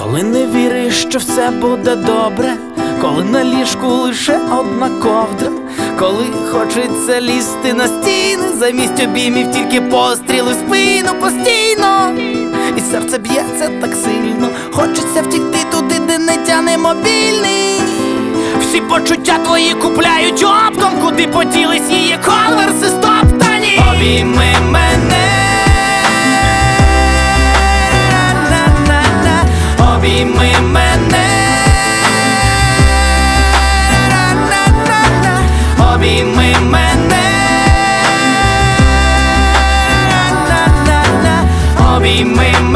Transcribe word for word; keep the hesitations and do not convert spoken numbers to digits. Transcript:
Коли не віриш, що все буде добре, коли на ліжку лише одна ковдра, коли хочеться лізти на стіни, замість обіймів тільки постріли в спину постійно, і серце б'ється так сильно, хочеться втікти туди, де не тяне мобільний. Всі почуття твої купляють оптом, куди поділись її конверси стоптані. Обійми мене, обійми мене, обійми мене, обійми мене.